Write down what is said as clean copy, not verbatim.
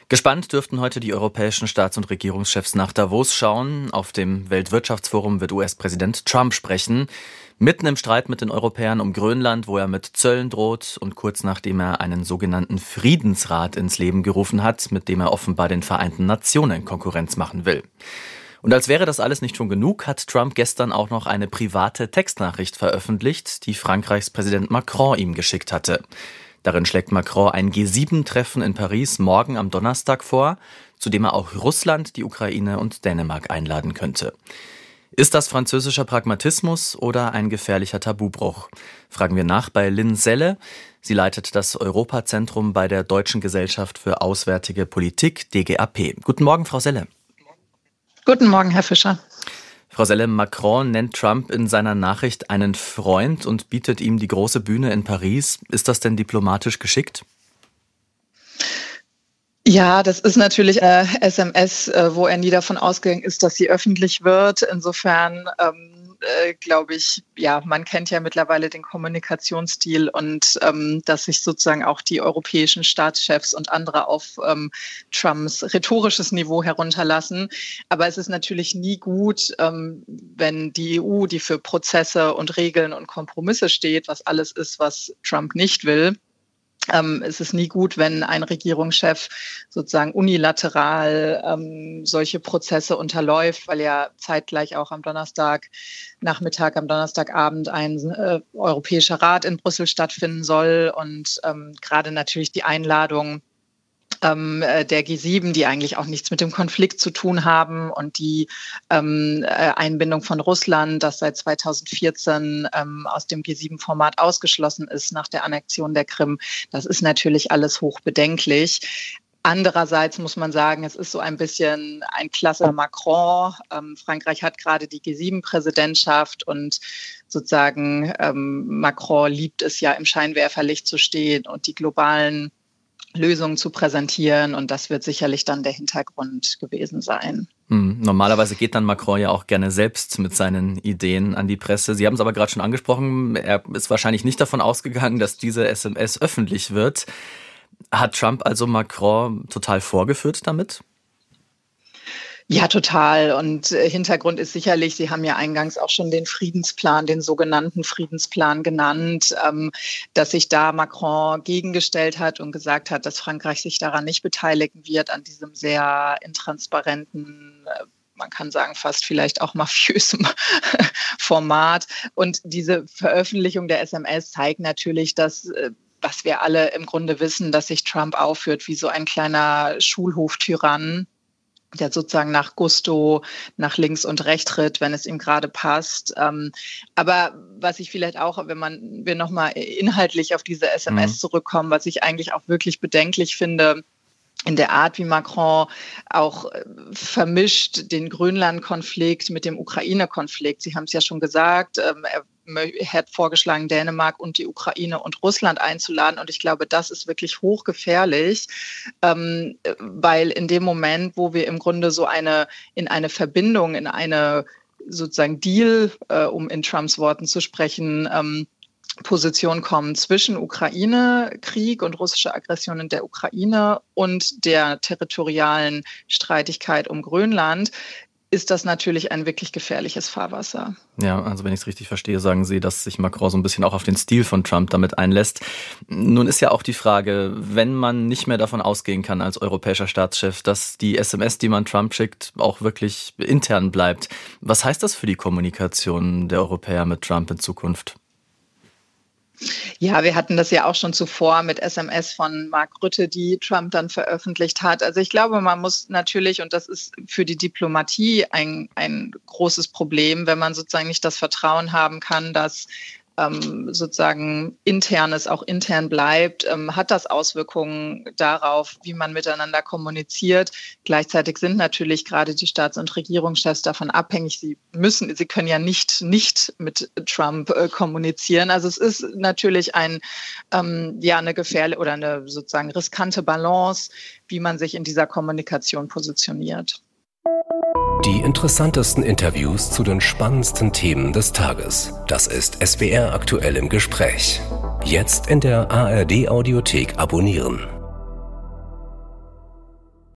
Gespannt dürften heute die europäischen Staats- und Regierungschefs nach Davos schauen. Auf dem Weltwirtschaftsforum wird US-Präsident Trump sprechen. Mitten im Streit mit den Europäern um Grönland, wo er mit Zöllen droht und kurz nachdem er einen sogenannten Friedensrat ins Leben gerufen hat, mit dem er offenbar den Vereinten Nationen Konkurrenz machen will. Und als wäre das alles nicht schon genug, hat Trump gestern auch noch eine private Textnachricht veröffentlicht, die Frankreichs Präsident Macron ihm geschickt hatte. Darin schlägt Macron ein G7-Treffen in Paris morgen am Donnerstag vor, zu dem er auch Russland, die Ukraine und Dänemark einladen könnte. Ist das französischer Pragmatismus oder ein gefährlicher Tabubruch? Fragen wir nach bei Lynn Selle. Sie leitet das Europazentrum bei der Deutschen Gesellschaft für Auswärtige Politik, DGAP. Guten Morgen, Frau Selle. Guten Morgen, Herr Fischer. Frau Selle, Macron nennt Trump in seiner Nachricht einen Freund und bietet ihm die große Bühne in Paris. Ist das denn diplomatisch geschickt? Ja, das ist natürlich SMS, wo er nie davon ausgegangen ist, dass sie öffentlich wird. Insofern glaube ich, ja, man kennt ja mittlerweile den Kommunikationsstil und dass sich sozusagen auch die europäischen Staatschefs und andere auf Trumps rhetorisches Niveau herunterlassen. Aber es ist natürlich nie gut, wenn die EU, die für Prozesse und Regeln und Kompromisse steht, was alles ist, was Trump nicht will. Es ist nie gut, wenn ein Regierungschef sozusagen unilateral solche Prozesse unterläuft, weil ja zeitgleich auch am Donnerstagnachmittag, am Donnerstagabend ein Europäischer Rat in Brüssel stattfinden soll und gerade natürlich die Einladung der G7, die eigentlich auch nichts mit dem Konflikt zu tun haben und die Einbindung von Russland, das seit 2014 aus dem G7-Format ausgeschlossen ist nach der Annexion der Krim, das ist natürlich alles hochbedenklich. Andererseits muss man sagen, es ist so ein bisschen ein klassischer Macron. Frankreich hat gerade die G7-Präsidentschaft und sozusagen Macron liebt es ja, im Scheinwerferlicht zu stehen und die globalen Lösungen zu präsentieren und das wird sicherlich dann der Hintergrund gewesen sein. Normalerweise geht dann Macron ja auch gerne selbst mit seinen Ideen an die Presse. Sie haben es aber gerade schon angesprochen, er ist wahrscheinlich nicht davon ausgegangen, dass diese SMS öffentlich wird. Hat Trump also Macron total vorgeführt damit? Ja, total. Und Hintergrund ist sicherlich, Sie haben ja eingangs auch schon den Friedensplan, den sogenannten Friedensplan genannt, dass sich da Macron gegengestellt hat und gesagt hat, dass Frankreich sich daran nicht beteiligen wird, an diesem sehr intransparenten, man kann sagen, fast vielleicht auch mafiösem Format. Und diese Veröffentlichung der SMS zeigt natürlich, dass was wir alle im Grunde wissen, dass sich Trump aufführt wie so ein kleiner Schulhoftyrann, der sozusagen nach Gusto nach links und rechts tritt, wenn es ihm gerade passt. Aber was ich vielleicht auch, wenn wir nochmal inhaltlich auf diese SMS zurückkommen, was ich eigentlich auch wirklich bedenklich finde, in der Art, wie Macron auch vermischt den Grönland-Konflikt mit dem Ukraine-Konflikt. Sie haben es ja schon gesagt, er hat vorgeschlagen, Dänemark und die Ukraine und Russland einzuladen. Und ich glaube, das ist wirklich hochgefährlich, weil in dem Moment, wo wir im Grunde so in eine Verbindung, in eine sozusagen Deal, um in Trumps Worten zu sprechen, Position kommen zwischen Ukraine-Krieg und russischer Aggression in der Ukraine und der territorialen Streitigkeit um Grönland, ist das natürlich ein wirklich gefährliches Fahrwasser. Ja, also wenn ich es richtig verstehe, sagen Sie, dass sich Macron so ein bisschen auch auf den Stil von Trump damit einlässt. Nun ist ja auch die Frage, wenn man nicht mehr davon ausgehen kann als europäischer Staatschef, dass die SMS, die man Trump schickt, auch wirklich intern bleibt. Was heißt das für die Kommunikation der Europäer mit Trump in Zukunft? Ja, wir hatten das ja auch schon zuvor mit SMS von Mark Rutte, die Trump dann veröffentlicht hat. Also ich glaube, man muss natürlich, und das ist für die Diplomatie ein großes Problem, wenn man sozusagen nicht das Vertrauen haben kann, dass sozusagen Internes auch intern bleibt, hat das Auswirkungen darauf, wie man miteinander kommuniziert. Gleichzeitig sind natürlich gerade die Staats- und Regierungschefs davon abhängig. Sie können ja nicht mit Trump kommunizieren. Also es ist natürlich eine gefährliche oder eine sozusagen riskante Balance, wie man sich in dieser Kommunikation positioniert. Die interessantesten Interviews zu den spannendsten Themen des Tages. Das ist SWR aktuell im Gespräch. Jetzt in der ARD Audiothek abonnieren.